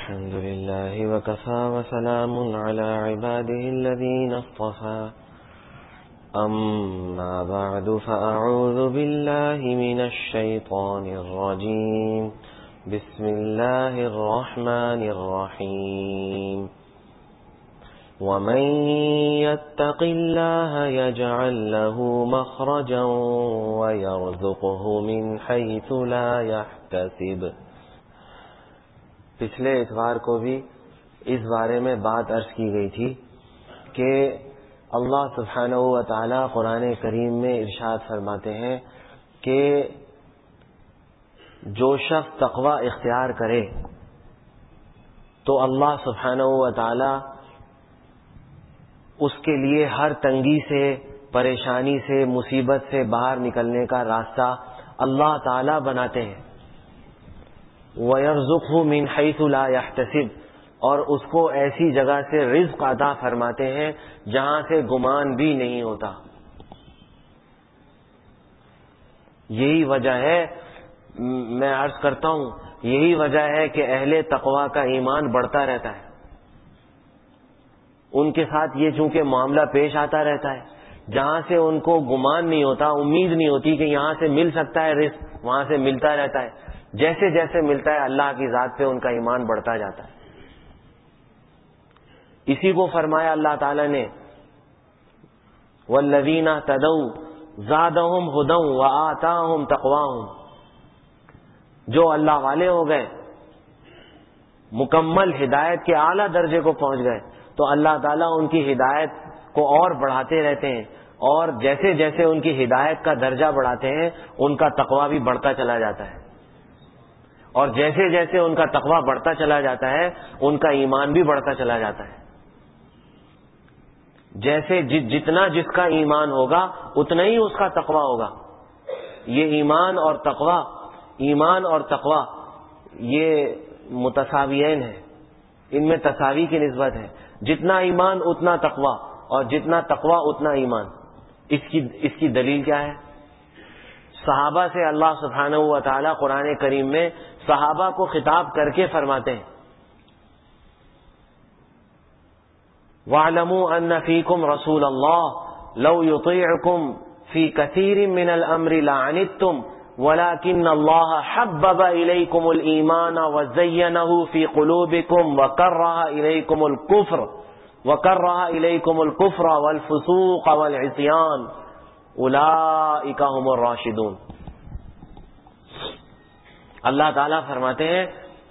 الحمد لله وكفى وسلام على عباده الذين اصطفى أما بعد فأعوذ بالله من الشيطان الرجيم بسم الله الرحمن الرحيم ومن يتق الله يجعل له مخرجا ويرزقه من حيث لا يحتسب۔ پچھلے اتوار کو بھی اس بارے میں بات عرض کی گئی تھی کہ اللہ سبحانہ و تعالی قرآن کریم میں ارشاد فرماتے ہیں کہ جو شخص تقوی اختیار کرے تو اللہ سبحانہ و تعالی اس کے لیے ہر تنگی سے، پریشانی سے، مصیبت سے باہر نکلنے کا راستہ اللہ تعالی بناتے ہیں۔ وَيَرْزُقْهُ مِنْ حَيْثُ لَا يَحْتَسِبُ، اور اس کو ایسی جگہ سے رزق عطا فرماتے ہیں جہاں سے گمان بھی نہیں ہوتا۔ یہی وجہ ہے، میں عرض کرتا ہوں، یہی وجہ ہے کہ اہل تقوی کا ایمان بڑھتا رہتا ہے۔ ان کے ساتھ یہ چونکہ معاملہ پیش آتا رہتا ہے جہاں سے ان کو گمان نہیں ہوتا، امید نہیں ہوتی کہ یہاں سے مل سکتا ہے رزق، وہاں سے ملتا رہتا ہے۔ جیسے جیسے ملتا ہے اللہ کی ذات پہ ان کا ایمان بڑھتا جاتا ہے۔ اسی کو فرمایا اللہ تعالی نے والذین اہتدوا زادہم ھدی وآتاہم تقواہم، جو اللہ والے ہو گئے، مکمل ہدایت کے اعلیٰ درجے کو پہنچ گئے، تو اللہ تعالیٰ ان کی ہدایت کو اور بڑھاتے رہتے ہیں، اور جیسے جیسے ان کی ہدایت کا درجہ بڑھاتے ہیں ان کا تقویٰ بھی بڑھتا چلا جاتا ہے، اور جیسے جیسے ان کا تقویٰ بڑھتا چلا جاتا ہے ان کا ایمان بھی بڑھتا چلا جاتا ہے۔ جیسے جتنا جس کا ایمان ہوگا اتنا ہی اس کا تقویٰ ہوگا۔ یہ ایمان اور تقویٰ یہ متساویین ہیں، ان میں تساوی کی نسبت ہے۔ جتنا ایمان اتنا تقویٰ، اور جتنا تقویٰ اتنا ایمان۔ اس کی دلیل کیا ہے؟ صحابہ سے اللہ سبحانہ و تعالی قرآن کریم میں صحابہ کو خطاب کر کے فرماتے ہیں وَاعْلَمُوا أَنَّ فِيكُمْ رَسُولَ اللَّهِ لَوْ يُطِيعُكُمْ فِي كَثِيرٍ مِّنَ الْأَمْرِ لَعَنِتُّمْ وَلَكِنَّ اللَّهَ حَبَّبَ إِلَيْكُمُ الْإِيمَانَ وَزَيَّنَهُ فِي قُلُوبِكُمْ وَكَرَّهَ إِلَيْكُمُ الْكُفْرَ وَالْفُسُوقَ وَالْعِصْيَانَ اولئک هم الراشدون۔ اللہ تعالیٰ فرماتے ہیں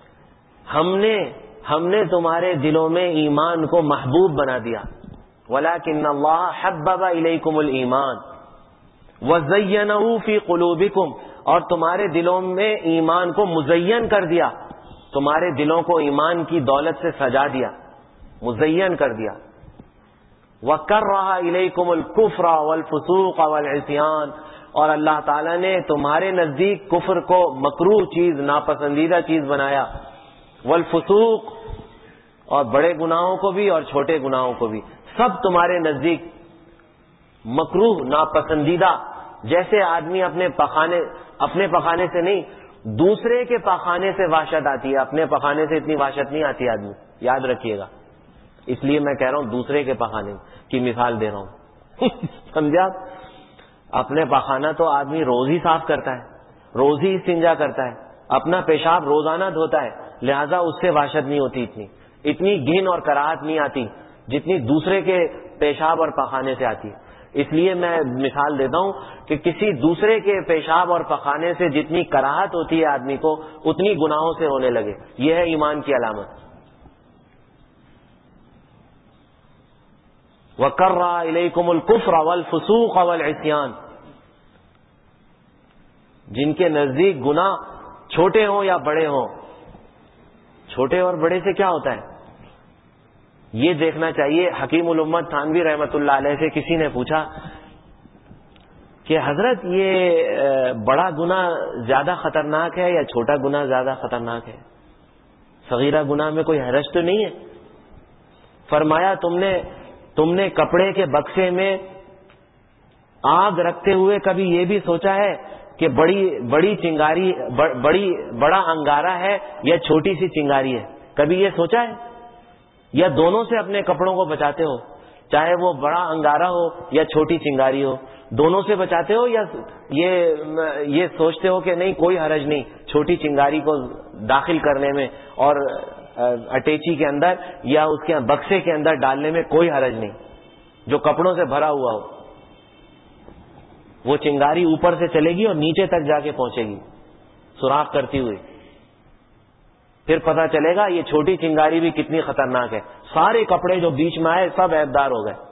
ہم نے تمہارے دلوں میں ایمان کو محبوب بنا دیا، ولیکن اللہ حبب الیکم الایمان وزینہ فی قلوبکم، اور تمہارے دلوں میں ایمان کو مزین کر دیا، تمہارے دلوں کو ایمان کی دولت سے سجا دیا، مزین کر دیا۔ وَكَرَّهَ إِلَيْكُمُ الْكُفْرَ وَالْفُسُوقَ وَالْعِصْيَانَ، اور اللہ تعالیٰ نے تمہارے نزدیک کفر کو مکروہ چیز، ناپسندیدہ چیز بنایا، والفسوق، اور بڑے گناہوں کو بھی اور چھوٹے گناہوں کو بھی، سب تمہارے نزدیک مکروہ، ناپسندیدہ۔ جیسے آدمی اپنے پخانے سے نہیں، دوسرے کے پخانے سے وحشت آتی ہے، اپنے پخانے سے اتنی وحشت نہیں آتی آدمی، یاد رکھیے گا۔ اس لیے میں کہہ رہا ہوں دوسرے کے پخانے کی مثال دے رہا ہوں سمجھا؟ اپنے پخانہ تو آدمی روز ہی صاف کرتا ہے، روز ہی استنجا کرتا ہے، اپنا پیشاب روزانہ دھوتا ہے، لہذا اس سے وحشت نہیں ہوتی، اتنی گھن اور کراہت نہیں آتی جتنی دوسرے کے پیشاب اور پخانے سے آتی ہے۔ اس لیے میں مثال دیتا ہوں کہ کسی دوسرے کے پیشاب اور پخانے سے جتنی کراہت ہوتی ہے آدمی کو اتنی گناہوں سے ہونے لگے، یہ ہے ایمان کی علامت۔ وَكَرَّهَ إِلَيْكُمُ الْكُفْرَ وَالْفُسُوقَ وَالْعِصْيَانَ، جن کے نزدیک گناہ چھوٹے ہوں یا بڑے ہوں۔ چھوٹے اور بڑے سے کیا ہوتا ہے یہ دیکھنا چاہیے۔ حکیم الامت تھانوی رحمۃ اللہ علیہ سے کسی نے پوچھا کہ حضرت یہ بڑا گناہ زیادہ خطرناک ہے یا چھوٹا گناہ زیادہ خطرناک ہے؟ صغیرہ گناہ میں کوئی حرج تو نہیں ہے؟ فرمایا تم نے کپڑے کے بکسے میں آگ رکھتے ہوئے کبھی یہ بھی سوچا ہے کہ بڑی چنگاری بڑا انگارہ ہے یا چھوٹی سی چنگاری ہے؟ کبھی یہ سوچا ہے؟ یا دونوں سے اپنے کپڑوں کو بچاتے ہو؟ چاہے وہ بڑا انگارہ ہو یا چھوٹی چنگاری ہو، دونوں سے بچاتے ہو؟ یا یہ سوچتے ہو کہ نہیں کوئی حرج نہیں چھوٹی چنگاری کو داخل کرنے میں اور اٹیچی کے اندر یا اس کے بکسے کے اندر ڈالنے میں کوئی حرج نہیں، جو کپڑوں سے بھرا ہوا ہو؟ وہ چنگاری اوپر سے چلے گی اور نیچے تک جا کے پہنچے گی سوراخ کرتی ہوئی، پھر پتہ چلے گا یہ چھوٹی چنگاری بھی کتنی خطرناک ہے، سارے کپڑے جو بیچ میں آئے سب عیبدار ہو گئے۔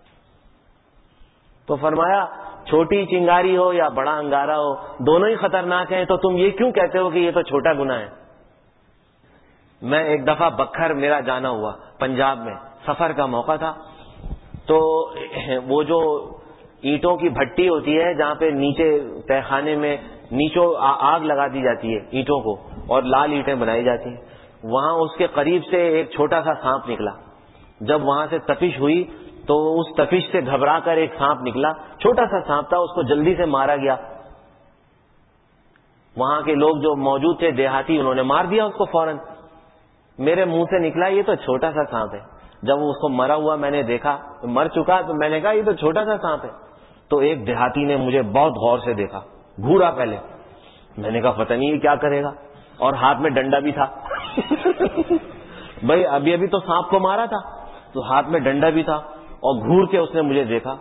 تو فرمایا چھوٹی چنگاری ہو یا بڑا انگارہ ہو دونوں ہی خطرناک ہیں، تو تم یہ کیوں کہتے ہو کہ یہ تو چھوٹا گناہ ہے؟ میں ایک دفعہ بکھر میرا جانا ہوا پنجاب میں، سفر کا موقع تھا، تو وہ جو اینٹوں کی بھٹی ہوتی ہے جہاں پہ نیچے تہ خانے میں نیچوں آگ لگا دی جاتی ہے اینٹوں کو اور لال اینٹیں بنائی جاتی ہیں، وہاں اس کے قریب سے ایک چھوٹا سا سانپ نکلا۔ جب وہاں سے تپش ہوئی تو اس تپش سے گھبرا کر ایک سانپ نکلا، چھوٹا سا سانپ تھا، اس کو جلدی سے مارا گیا۔ وہاں کے لوگ جو موجود تھے دیہاتی، انہوں نے مار دیا اس کو فوراً۔ میرے منہ سے نکلا یہ تو چھوٹا سا سانپ ہے۔ جب اس کو مرا ہوا میں نے دیکھا، مر چکا، تو میں نے کہا یہ تو چھوٹا سا سانپ ہے۔ تو ایک دیہاتی نے مجھے بہت غور سے دیکھا، گھورا پہلے، میں نے کہا پتہ نہیں یہ کیا کرے گا، اور ہاتھ میں ڈنڈا بھی تھا بھائی ابھی تو سانپ کو مارا تھا تو ہاتھ میں ڈنڈا بھی تھا، اور گھور کے اس نے مجھے دیکھا۔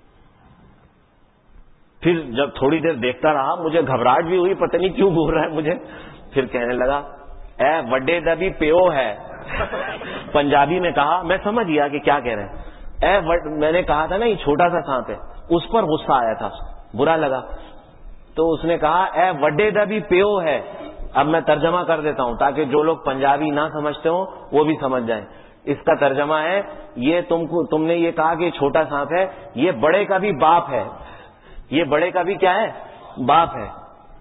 پھر جب تھوڑی دیر دیکھتا رہا مجھے گھبراہٹ بھی ہوئی، پتہ نہیں کیوں گھور رہا ہے مجھے۔ پھر کہنے لگا اے وڈے دبی پیو ہے پنجابی میں کہا، میں سمجھ گیا کہ کیا کہہ رہے ہیں۔ میں نے کہا تھا نا یہ چھوٹا سا سانپ ہے، اس پر غصہ آیا تھا، برا لگا، تو اس نے کہا اے وڈے دبی پیو ہے۔ اب میں ترجمہ کر دیتا ہوں تاکہ جو لوگ پنجابی نہ سمجھتے ہوں وہ بھی سمجھ جائیں۔ اس کا ترجمہ ہے یہ تم نے یہ کہا کہ یہ چھوٹا سانپ ہے، یہ بڑے کا بھی باپ ہے، یہ بڑے کا بھی کیا ہے؟ باپ ہے۔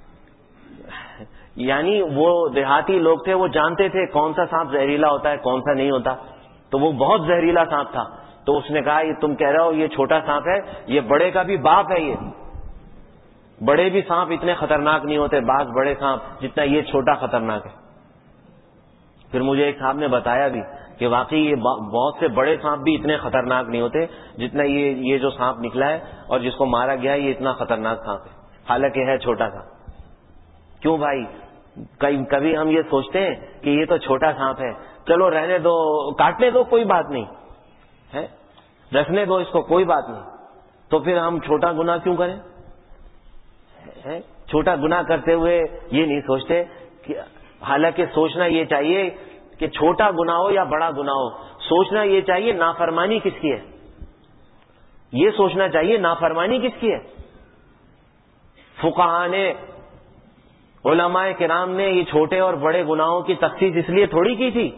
یعنی وہ دیہاتی لوگ تھے، وہ جانتے تھے کون سا سانپ زہریلا ہوتا ہے کون سا نہیں ہوتا، تو وہ بہت زہریلا سانپ تھا۔ تو اس نے کہا یہ تم کہہ رہے ہو یہ چھوٹا سانپ ہے، یہ بڑے کا بھی باپ ہے، یہ بڑے بھی سانپ اتنے خطرناک نہیں ہوتے، بعض بڑے سانپ جتنا یہ چھوٹا خطرناک ہے۔ پھر مجھے ایک صاحب نے بتایا بھی کہ واقعی یہ بہت سے بڑے سانپ بھی اتنے خطرناک نہیں ہوتے جتنا یہ جو سانپ نکلا ہے اور جس کو مارا گیا ہے یہ اتنا خطرناک سانپ ہے، حالانکہ ہے چھوٹا سا۔ کیوں بھائی؟ کبھی ہم یہ سوچتے ہیں کہ یہ تو چھوٹا سانپ ہے، چلو رہنے دو، کاٹنے دو، کوئی بات نہیں ہے، رکھنے دو اس کو، کوئی بات نہیں، تو پھر ہم چھوٹا گناہ کیوں کریں؟ چھوٹا گناہ کرتے ہوئے یہ نہیں سوچتے کہ حالانکہ سوچنا یہ چاہیے کہ چھوٹا گناہ ہو یا بڑا گناہ ہو، سوچنا یہ چاہیے نافرمانی کس کی ہے، یہ سوچنا چاہیے نافرمانی کس کی ہے۔ فقہاء نے، علماء کرام نے یہ چھوٹے اور بڑے گناہوں کی تخصیص اس لیے تھوڑی کی تھی۔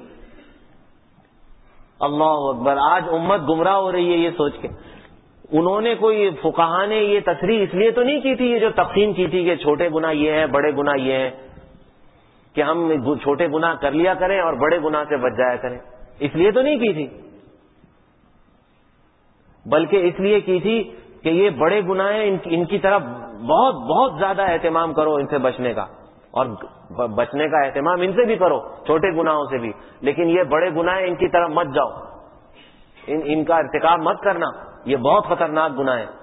اللہ اکبر، آج امت گمراہ ہو رہی ہے یہ سوچ کے، انہوں نے کوئی فقہاء نے یہ تصریح اس لیے تو نہیں کی تھی، یہ جو تقسیم کی تھی کہ چھوٹے گناہ یہ ہیں بڑے گناہ یہ ہیں، کہ ہم چھوٹے گناہ کر لیا کریں اور بڑے گناہ سے بچ جایا کریں، اس لیے تو نہیں کی تھی، بلکہ اس لیے کی تھی کہ یہ بڑے گناہ ہیں، ان کی طرف بہت بہت زیادہ اہتمام کرو، ان سے بچنے کا، اور بچنے کا اہتمام ان سے بھی کرو، چھوٹے گناہوں سے بھی، لیکن یہ بڑے گناہ ہیں ان کی طرف مت جاؤ، ان کا ارتکاب مت کرنا، یہ بہت خطرناک گناہ ہے۔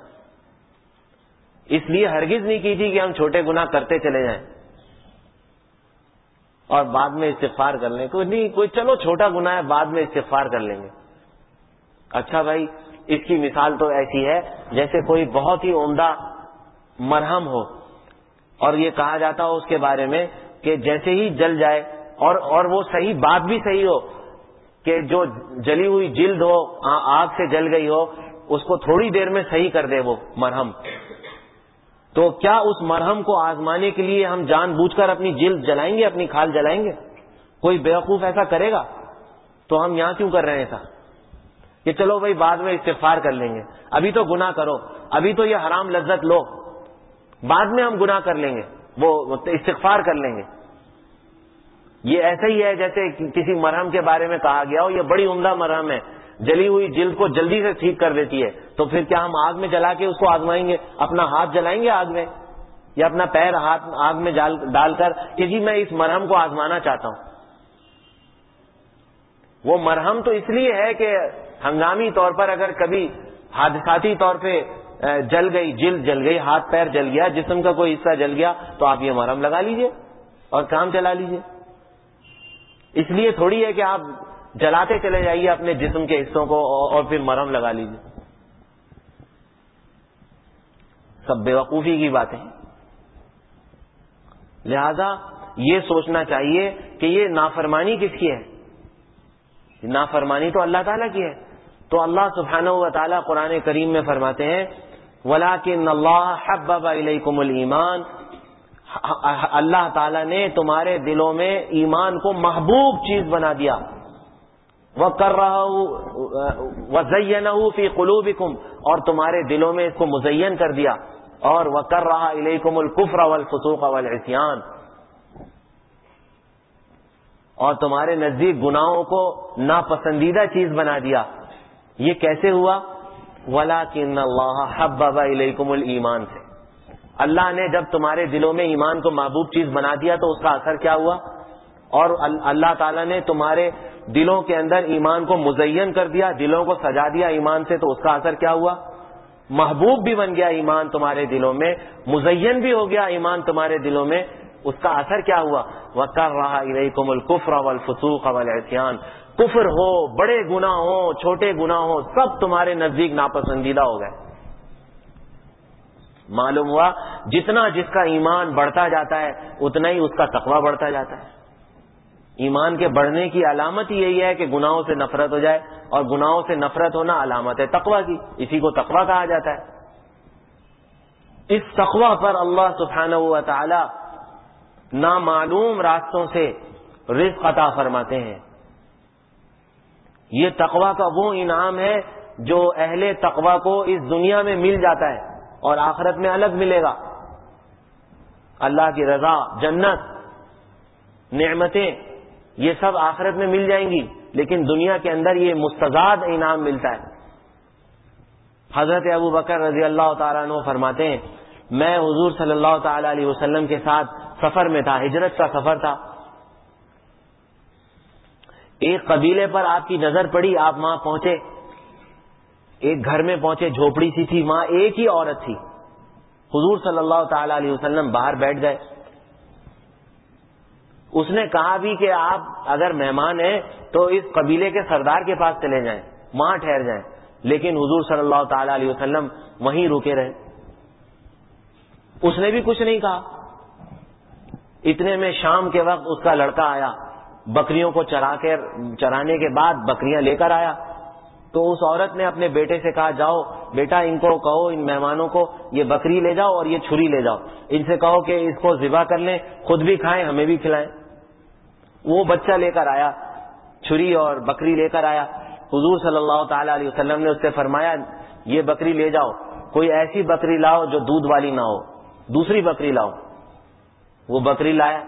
اس لیے ہرگز نہیں کی تھی کہ ہم چھوٹے گناہ کرتے چلے جائیں اور بعد میں استغفار کر لیں، کوئی نہیں، کوئی چلو چھوٹا گناہ ہے بعد میں استغفار کر لیں گے۔ اچھا بھائی، اس کی مثال تو ایسی ہے جیسے کوئی بہت ہی عمدہ مرہم ہو اور یہ کہا جاتا ہو اس کے بارے میں کہ جیسے ہی جل جائے، اور وہ صحیح بات بھی صحیح ہو کہ جو جلی ہوئی جلد ہو، آگ سے جل گئی ہو، اس کو تھوڑی دیر میں صحیح کر دے وہ مرہم، تو کیا اس مرہم کو آزمانے کے لیے ہم جان بوجھ کر اپنی جلد جلائیں گے، اپنی کھال جلائیں گے؟ کوئی بیوقوف ایسا کرے گا؟ تو ہم یہاں کیوں کر رہے ہیں ایسا کہ چلو بھائی بعد میں استغفار کر لیں گے، ابھی تو گناہ کرو، ابھی تو یہ حرام لذت لو، بعد میں ہم گناہ کر لیں گے، وہ استغفار کر لیں گے۔ یہ ایسا ہی ہے جیسے کسی مرہم کے بارے میں کہا گیا ہو یہ بڑی عمدہ مرہم ہے، جلی ہوئی جلد کو جلدی سے ٹھیک کر دیتی ہے، تو پھر کیا ہم آگ میں جلا کے اس کو آزمائیں گے؟ اپنا ہاتھ جلائیں گے آگ میں، یا اپنا پیر آگ میں ڈال کر کہ جی میں اس مرہم کو آزمانا چاہتا ہوں؟ وہ مرہم تو اس لیے ہے کہ ہنگامی طور پر اگر کبھی حادثاتی طور پہ جل گئی، جلد جل گئی، ہاتھ پیر جل گیا، جسم کا کوئی حصہ جل گیا، تو آپ یہ مرہم لگا لیجئے اور کام چلا لیجئے. اس لیے تھوڑی ہے کہ آپ جلاتے چلے جائیے اپنے جسم کے حصوں کو اور پھر مرہم لگا لیجئے. سب بیوقوفی کی باتیں ہیں. لہذا یہ سوچنا چاہیے کہ یہ نافرمانی کس کی ہے؟ نافرمانی تو اللہ تعالیٰ کی ہے. تو اللہ سبحانہ و تعالیٰ قرآن کریم میں فرماتے ہیں وَلَٰكِنَّ اللَّهَ حَبَّبَ إِلَيْكُمُ الْإِيمَانَ، اللہ تعالیٰ نے تمہارے دلوں میں ایمان کو محبوب چیز بنا دیا. وَكَرَّهَهُ وَزَيَّنَهُ فِي قُلُوبِكُمْ، اور تمہارے دلوں میں اس کو مزین کر دیا. اور وَكَرَّهَ إِلَيْكُمُ الْكُفْرَ وَالْفُسُوقَ وَالْعِصْيَانَ، اور تمہارے نزدیک گناہوں کو ناپسندیدہ چیز بنا دیا. یہ کیسے ہوا؟ وَلَٰكِنَّ اللَّهَ حَبَّبَ إِلَيْكُمُ الْإِيمَانَ سے. اللہ نے جب تمہارے دلوں میں ایمان کو محبوب چیز بنا دیا تو اس کا اثر کیا ہوا؟ اور اللہ تعالیٰ نے تمہارے دلوں کے اندر ایمان کو مزین کر دیا، دلوں کو سجا دیا ایمان سے، تو اس کا اثر کیا ہوا؟ محبوب بھی بن گیا ایمان تمہارے دلوں میں، مزین بھی ہو گیا ایمان تمہارے دلوں میں. اس کا اثر کیا ہوا؟ وَكَرَّهَ إِلَيْكُمُ الْكُفْرَ وَالْفُسُوقَ وَالْعِصْيَانَ، کفر ہو، بڑے گناہ ہو، چھوٹے گناہ ہو، سب تمہارے نزدیک ناپسندیدہ ہو گئے. معلوم ہوا جتنا جس کا ایمان بڑھتا جاتا ہے اتنا ہی اس کا تقویٰ بڑھتا جاتا ہے. ایمان کے بڑھنے کی علامت ہی یہی ہے کہ گناہوں سے نفرت ہو جائے، اور گناہوں سے نفرت ہونا علامت ہے تقویٰ کی، اسی کو تقویٰ کہا جاتا ہے. اس تقویٰ پر اللہ سبحانہ و تعالی نامعلوم راستوں سے رزق عطا فرماتے ہیں. یہ تقویٰ کا وہ انعام ہے جو اہل تقویٰ کو اس دنیا میں مل جاتا ہے اور آخرت میں الگ ملے گا. اللہ کی رضا، جنت، نعمتیں، یہ سب آخرت میں مل جائیں گی، لیکن دنیا کے اندر یہ مستزاد انعام ملتا ہے. حضرت ابو بکر رضی اللہ تعالیٰ عنہ فرماتے ہیں میں حضور صلی اللہ تعالی علیہ وسلم کے ساتھ سفر میں تھا، ہجرت کا سفر تھا. ایک قبیلے پر آپ کی نظر پڑی، آپ وہاں پہنچے، ایک گھر میں پہنچے، جھوپڑی سی تھی، وہاں ایک ہی عورت تھی. حضور صلی اللہ تعالی علیہ وسلم باہر بیٹھ گئے. اس نے کہا بھی کہ آپ اگر مہمان ہیں تو اس قبیلے کے سردار کے پاس چلے جائیں، وہاں ٹھہر جائیں. لیکن حضور صلی اللہ تعالی علیہ وسلم وہیں رکے رہے. اس نے بھی کچھ نہیں کہا. اتنے میں شام کے وقت اس کا لڑکا آیا، بکریوں کو چرانے کے بعد بکریاں لے کر آیا. تو اس عورت نے اپنے بیٹے سے کہا جاؤ بیٹا، ان کو کہو، ان مہمانوں کو یہ بکری لے جاؤ اور یہ چھری لے جاؤ، ان سے کہو کہ اس کو ذبح کر لیں، خود بھی کھائیں، ہمیں بھی کھلائیں. وہ بچہ لے کر آیا، چھری اور بکری لے کر آیا. حضور صلی اللہ تعالی علیہ وسلم نے اس سے فرمایا یہ بکری لے جاؤ، کوئی ایسی بکری لاؤ جو دودھ والی نہ ہو، دوسری بکری لاؤ. وہ بکری لایا،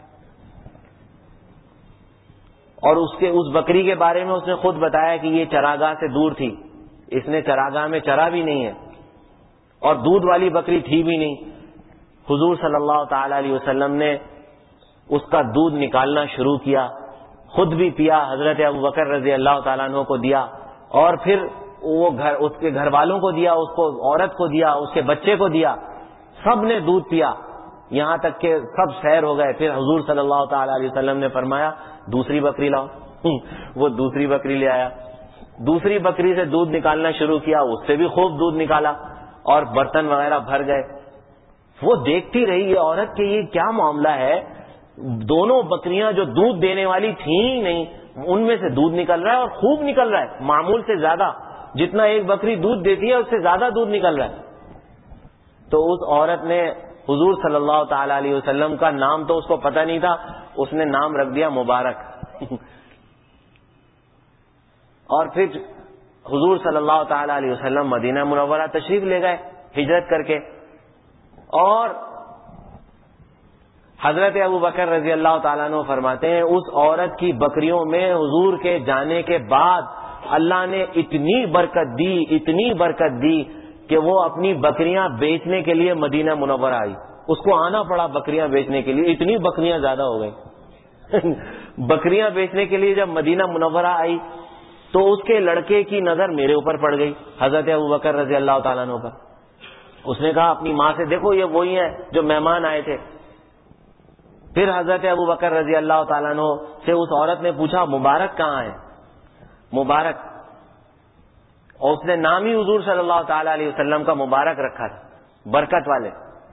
اور اس بکری کے بارے میں اس نے خود بتایا کہ یہ چراگاہ سے دور تھی، اس نے چراگاہ میں چرا بھی نہیں ہے، اور دودھ والی بکری تھی بھی نہیں. حضور صلی اللہ تعالی علیہ وسلم نے اس کا دودھ نکالنا شروع کیا، خود بھی پیا، حضرت ابو بکر رضی اللہ تعالیٰ عنہ کو دیا، اور پھر اس کے گھر والوں کو دیا، اس کو عورت کو دیا، اس کے بچے کو دیا. سب نے دودھ پیا، یہاں تک کہ سب سیر ہو گئے. پھر حضور صلی اللہ تعالی علیہ وسلم نے فرمایا دوسری بکری لاؤ. وہ دوسری بکری لے آیا، دوسری بکری سے دودھ نکالنا شروع کیا، اس سے بھی خوب دودھ نکالا اور برتن وغیرہ بھر گئے. وہ دیکھتی رہی یہ عورت کہ یہ کیا معاملہ ہے، دونوں بکریاں جو دودھ دینے والی تھیں ہی نہیں، ان میں سے دودھ نکل رہا ہے اور خوب نکل رہا ہے، معمول سے زیادہ. جتنا ایک بکری دودھ دیتی ہے اس سے زیادہ دودھ نکل رہا ہے. تو اس عورت نے حضور صلی اللہ تعالی علیہ وسلم کا نام تو اس کو پتہ نہیں تھا، اس نے نام رکھ دیا مبارک. اور پھر حضور صلی اللہ تعالی علیہ وسلم مدینہ منورہ تشریف لے گئے ہجرت کر کے. اور حضرت ابو بکر رضی اللہ تعالیٰ عنہ فرماتے ہیں اس عورت کی بکریوں میں حضور کے جانے کے بعد اللہ نے اتنی برکت دی کہ وہ اپنی بکریاں بیچنے کے لیے مدینہ منورہ آئی. اس کو آنا پڑا بکریاں بیچنے کے لیے، اتنی بکریاں زیادہ ہو گئی. بکریاں بیچنے کے لیے جب مدینہ منورہ آئی تو اس کے لڑکے کی نظر میرے اوپر پڑ گئی، حضرت ابوبکر رضی اللہ تعالیٰ عنہ پر. اس نے کہا اپنی ماں سے، دیکھو یہ وہی ہیں جو مہمان آئے تھے. پھر حضرت ابوبکر رضی اللہ تعالیٰ عنہ سے اس عورت نے پوچھا مبارک کہاں ہے، مبارک، اور اس نے نام ہی حضور صلی اللہ تعالی علیہ وسلم کا مبارک رکھا تھا، برکت والے.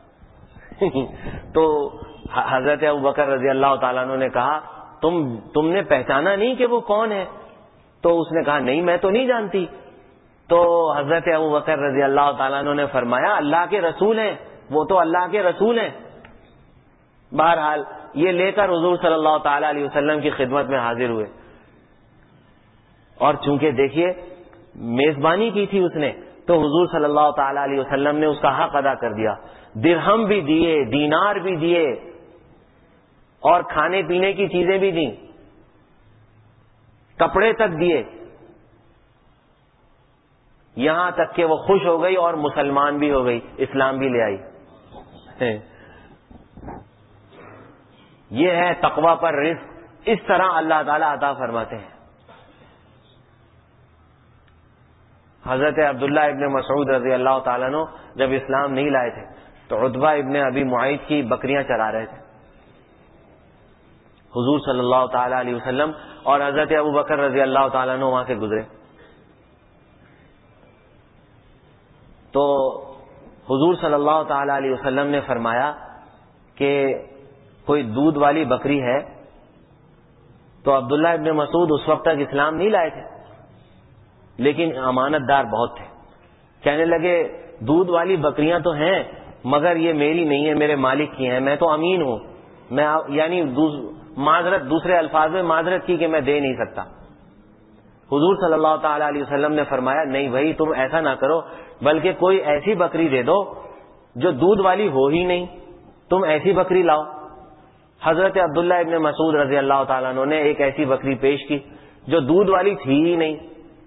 تو حضرت ابوبکر رضی اللہ تعالیٰ عنہ نے کہا تم نے پہچانا نہیں کہ وہ کون ہے؟ تو اس نے کہا نہیں میں تو نہیں جانتی. تو حضرت ابوبکر رضی اللہ تعالیٰ عنہ نے فرمایا اللہ کے رسول ہیں، وہ تو اللہ کے رسول ہیں. بہرحال یہ لے کر حضور صلی اللہ تعالی علیہ وسلم کی خدمت میں حاضر ہوئے، اور چونکہ دیکھیے میزبانی کی تھی اس نے، تو حضور صلی اللہ تعالی علیہ وسلم نے اس کا حق ادا کر دیا. درہم بھی دیے، دینار بھی دیے، اور کھانے پینے کی چیزیں بھی دیں، کپڑے تک دیے، یہاں تک کہ وہ خوش ہو گئی اور مسلمان بھی ہو گئی، اسلام بھی لے آئی. یہ ہے تقوی پر رزق، اس طرح اللہ تعالیٰ عطا فرماتے ہیں. حضرت عبداللہ ابن مسعود رضی اللہ تعالیٰ عنہ جب اسلام نہیں لائے تھے تو عتبہ ابن ابی معیط کی بکریاں چرا رہے تھے. حضور صلی اللہ تعالی علیہ وسلم اور حضرت ابوبکر رضی اللہ تعالیٰ عنہ وہاں سے گزرے. تو حضور صلی اللہ تعالی علیہ وسلم نے فرمایا کہ کوئی دودھ والی بکری ہے؟ تو عبداللہ ابن مسعود اس وقت تک اسلام نہیں لائے تھے لیکن امانت دار بہت تھے. کہنے لگے دودھ والی بکریاں تو ہیں مگر یہ میری نہیں ہے، میرے مالک کی ہیں، میں تو امین ہوں. میں یعنی معذرت، دوسرے الفاظ میں معذرت کی کہ میں دے نہیں سکتا. حضور صلی اللہ تعالی علیہ وسلم نے فرمایا نہیں بھائی تم ایسا نہ کرو، بلکہ کوئی ایسی بکری دے دو جو دودھ والی ہو ہی نہیں، تم ایسی بکری لاؤ. حضرت عبداللہ ابن مسعود رضی اللہ تعالیٰ عنہ نے ایک ایسی بکری پیش کی جو دودھ والی تھی ہی نہیں.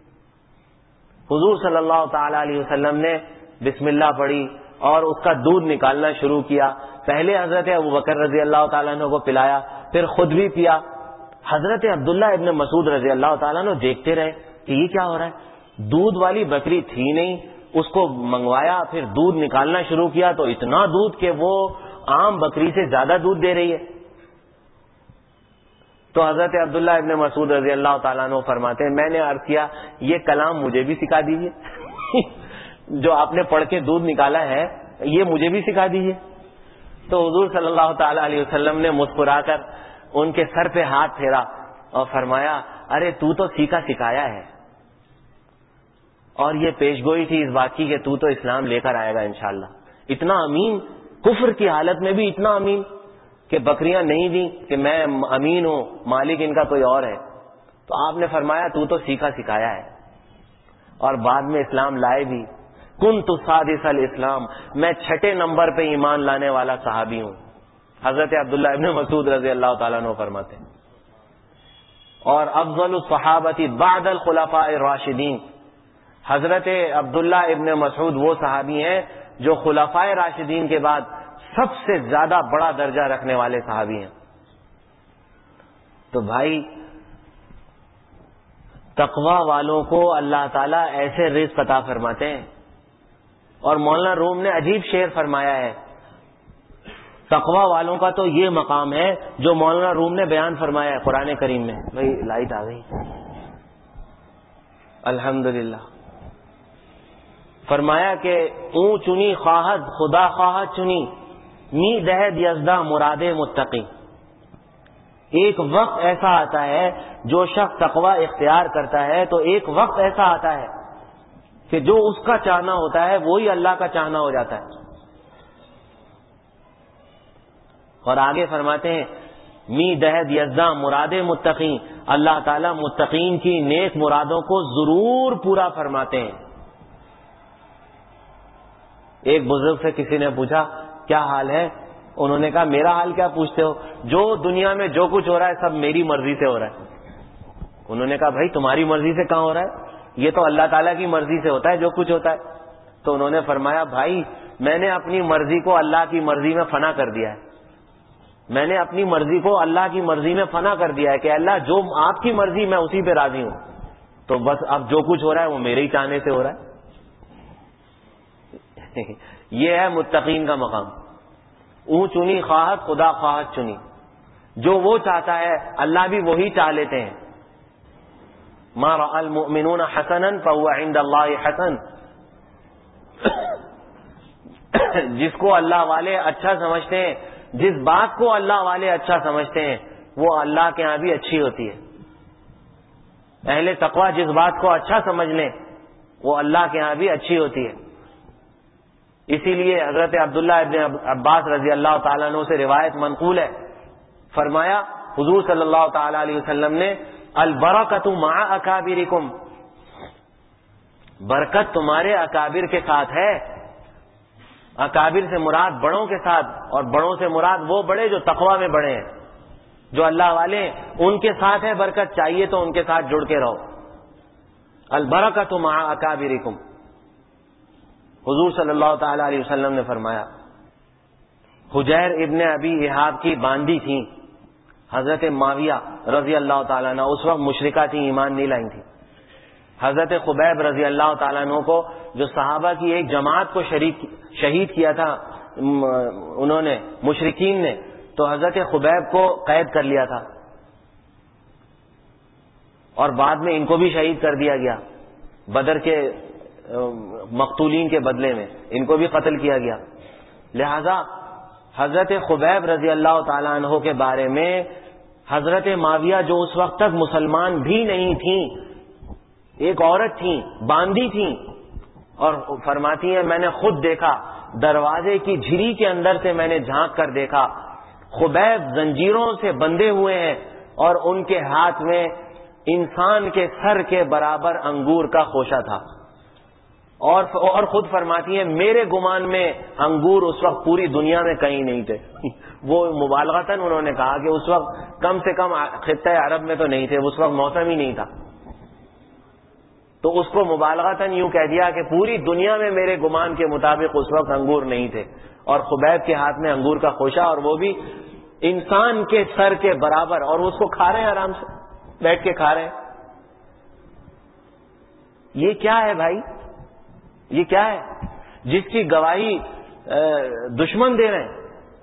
حضور صلی اللہ تعالی علیہ وسلم نے بسم اللہ پڑھی اور اس کا دودھ نکالنا شروع کیا. پہلے حضرت ابوبکر رضی اللہ تعالیٰ عنہ کو پلایا، پھر خود بھی پیا. حضرت عبداللہ ابن مسعود رضی اللہ تعالیٰ عنہ دیکھتے رہے کہ یہ کیا ہو رہا ہے. دودھ والی بکری تھی نہیں، اس کو منگوایا، پھر دودھ نکالنا شروع کیا تو اتنا دودھ کہ وہ عام بکری سے زیادہ دودھ دے رہی ہے. تو حضرت عبداللہ ابن مسعود رضی اللہ تعالیٰ عنہ فرماتے ہیں میں نے عرض کیا یہ کلام مجھے بھی سکھا دیجیے جو آپ نے پڑھ کے دودھ نکالا ہے یہ مجھے بھی سکھا دیجیے. تو حضور صلی اللہ تعالی علیہ وسلم نے مسکرا کر ان کے سر پہ ہاتھ پھیرا اور فرمایا ارے تو سیکھا سکھایا ہے، اور یہ پیشگوئی تھی اس بات کی کہ تو اسلام لے کر آئے گا انشاءاللہ. اتنا امین، کفر کی حالت میں بھی اتنا امین کہ بکریاں نہیں دیں کہ میں امین ہوں، مالک ان کا کوئی اور ہے. تو آپ نے فرمایا تو سیکھا سکھایا ہے، اور بعد میں اسلام لائے بھی. کنت سادس الاسلام، میں 6 نمبر پہ ایمان لانے والا صحابی ہوں. حضرت عبداللہ ابن مسعود رضی اللہ تعالیٰ عنہ فرماتے ہیں. اور افضل الصحابۃ بعد الخلفاء الراشدین، حضرت عبداللہ ابن مسعود وہ صحابی ہیں جو خلفاء راشدین کے بعد سب سے زیادہ بڑا درجہ رکھنے والے صحابی ہیں. تو بھائی تقوی والوں کو اللہ تعالیٰ ایسے رزق عطا فرماتے ہیں. اور مولانا روم نے عجیب شعر فرمایا ہے، تقوی والوں کا تو یہ مقام ہے جو مولانا روم نے بیان فرمایا ہے قرآن کریم میں. بھائی لائٹ آ گئی الحمدللہ. فرمایا کہ اون چنی خواہد خدا خواہد چنی، می دہد یزدہ مراد متقی. ایک وقت ایسا آتا ہے جو شخص تقوی اختیار کرتا ہے تو ایک وقت ایسا آتا ہے کہ جو اس کا چاہنا ہوتا ہے وہی اللہ کا چاہنا ہو جاتا ہے. اور آگے فرماتے ہیں می دہد یزدہ مراد متقین، اللہ تعالیٰ متقین کی نیک مرادوں کو ضرور پورا فرماتے ہیں. ایک بزرگ سے کسی نے پوچھا کیا حال ہے؟ انہوں نے کہا میرا حال کیا پوچھتے ہو، جو دنیا میں جو کچھ ہو رہا ہے سب میری مرضی سے ہو رہا ہے. انہوں نے کہا بھائی تمہاری مرضی سے کہاں ہو رہا ہے، یہ تو اللہ تعالیٰ کی مرضی سے ہوتا ہے جو کچھ ہوتا ہے. تو انہوں نے فرمایا بھائی میں نے اپنی مرضی کو اللہ کی مرضی میں فنا کر دیا ہے. میں نے اپنی مرضی کو اللہ کی مرضی میں فنا کر دیا ہے کہ اللہ جو آپ کی مرضی میں اسی پہ راضی ہوں. تو بس اب جو کچھ ہو رہا ہے وہ میرے ہی چاہنے سے ہو رہا ہے. یہ ہے متقین کا مقام. اون چنی خواہت خدا خواہت چنی. جو وہ چاہتا ہے اللہ بھی وہی چاہ لیتے ہیں. ما رأى المؤمنون حسنا فهو عند الله حسن. جس کو اللہ والے اچھا سمجھتے ہیں, جس بات کو اللہ والے اچھا سمجھتے ہیں, وہ اللہ کے ہاں بھی اچھی ہوتی ہے. اہل تقوی جس بات کو اچھا سمجھ لیں وہ اللہ کے ہاں بھی اچھی ہوتی ہے. اسی لیے حضرت عبداللہ ابن عباس رضی اللہ تعالیٰ عنہ سے روایت منقول ہے, فرمایا حضور صلی اللہ تعالی علیہ وسلم نے البرکۃ مع اکابرکم, برکت تمہارے اکابر کے ساتھ ہے. اکابر سے مراد بڑوں کے ساتھ, اور بڑوں سے مراد وہ بڑے جو تقوی میں بڑے ہیں, جو اللہ والے ہیں, ان کے ساتھ ہے برکت. چاہیے تو ان کے ساتھ جڑ کے رہو. البرکۃ مع اکابرکم. حضور صلی اللہ تعالی علیہ وسلم نے فرمایا حجیر ابن ابی احاب کی باندی تھیں حضرت معاویہ رضی اللہ تعالیٰ عنہ, اس وقت مشرکہ تھیں, ایمان نہیں لائیں تھیں. حضرت خبیب رضی اللہ تعالیٰ عنہ کو جو صحابہ کی ایک جماعت کو شہید کیا تھا انہوں نے, مشرکین نے, تو حضرت خبیب کو قید کر لیا تھا اور بعد میں ان کو بھی شہید کر دیا گیا. بدر کے مقتولین کے بدلے میں ان کو بھی قتل کیا گیا. لہذا حضرت خبیب رضی اللہ تعالیٰ عنہ کے بارے میں حضرت معاویہ جو اس وقت تک مسلمان بھی نہیں تھیں, ایک عورت تھیں, باندی تھیں, اور فرماتی ہیں میں نے خود دیکھا, دروازے کی جھری کے اندر سے میں نے جھانک کر دیکھا, خبیب زنجیروں سے بندھے ہوئے ہیں اور ان کے ہاتھ میں انسان کے سر کے برابر انگور کا خوشہ تھا. اور خود فرماتی ہیں میرے گمان میں انگور اس وقت پوری دنیا میں کہیں نہیں تھے. وہ مبالغتاً انہوں نے کہا کہ اس وقت کم سے کم خطہ عرب میں تو نہیں تھے, اس وقت موسم ہی نہیں تھا. تو اس کو مبالغتاً یوں کہہ دیا کہ پوری دنیا میں میرے گمان کے مطابق اس وقت انگور نہیں تھے, اور خبیب کے ہاتھ میں انگور کا خوشہ, اور وہ بھی انسان کے سر کے برابر, اور اس کو کھا رہے ہیں آرام سے بیٹھ کے کھا رہے ہیں. یہ کیا ہے بھائی, یہ کیا ہے جس کی گواہی دشمن دے رہے ہیں.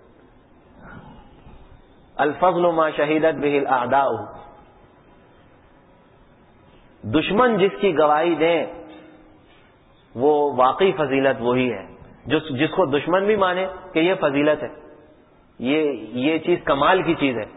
الفضل ما شہیدت به الاعداء, دشمن جس کی گواہی دیں وہ واقعی فضیلت وہی ہے جس کو دشمن بھی مانے کہ یہ فضیلت ہے, یہ چیز کمال کی چیز ہے.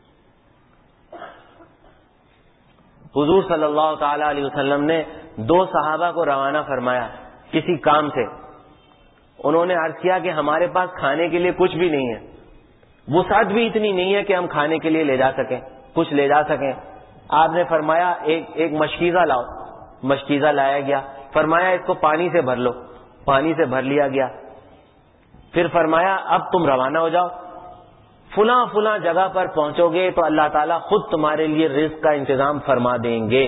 حضور صلی اللہ تعالی علیہ وسلم نے 2 صحابہ کو روانہ فرمایا کسی کام سے. انہوں نے عرض کیا کہ ہمارے پاس کھانے کے لیے کچھ بھی نہیں ہے, وسعت بھی اتنی نہیں ہے کہ ہم کھانے کے لیے لے جا سکیں, کچھ لے جا سکیں. آپ نے فرمایا ایک مشکیزہ لاؤ. مشکیزہ لایا گیا, فرمایا اس کو پانی سے بھر لو. پانی سے بھر لیا گیا. پھر فرمایا اب تم روانہ ہو جاؤ, فلاں جگہ پر پہنچو گے تو اللہ تعالیٰ خود تمہارے لیے رزق کا انتظام فرما دیں گے.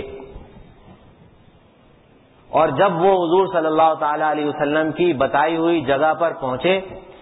اور جب وہ حضور صلی اللہ تعالی علیہ وسلم کی بتائی ہوئی جگہ پر پہنچے,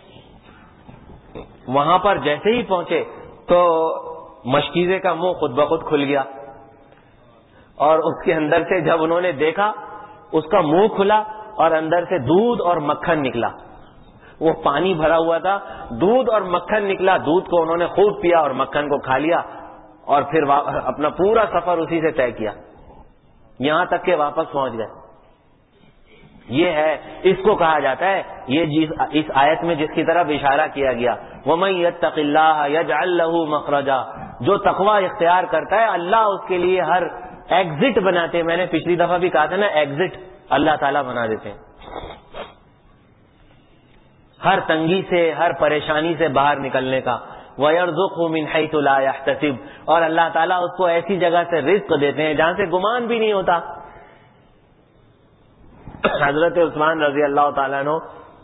وہاں پر جیسے ہی پہنچے تو مشکیزے کا منہ خود بخود کھل گیا, اور اس کے اندر سے جب انہوں نے دیکھا اس کا منہ کھلا اور اندر سے دودھ اور مکھن نکلا. وہ پانی بھرا ہوا تھا, دودھ اور مکھن نکلا. دودھ کو انہوں نے خوب پیا اور مکھن کو کھا لیا, اور پھر اپنا پورا سفر اسی سے طے کیا, یہاں تک کہ واپس پہنچ گئے. یہ ہے, اس کو کہا جاتا ہے, یہ اس آیت میں جس کی طرف اشارہ کیا گیا, وَمَن يَتَّقِ اللَّهَ يَجْعَل لَّهُ مَخْرَجًا, جو تقوی اختیار کرتا ہے اللہ اس کے لیے ہر ایگزٹ بناتے ہیں. میں نے پچھلی دفعہ بھی کہا تھا نا, ایگزٹ اللہ تعالیٰ بنا دیتے ہیں. ہر تنگی سے, ہر پریشانی سے باہر نکلنے کا. وَيَرْزُقْهُ مِنْ حَيْثُ لَا يَحْتَسِبُ, اور اللہ تعالیٰ اس کو ایسی جگہ سے رزق دیتے ہیں جہاں سے گمان بھی نہیں ہوتا. حضرت عثمان رضی اللہ تعالیٰ عنہ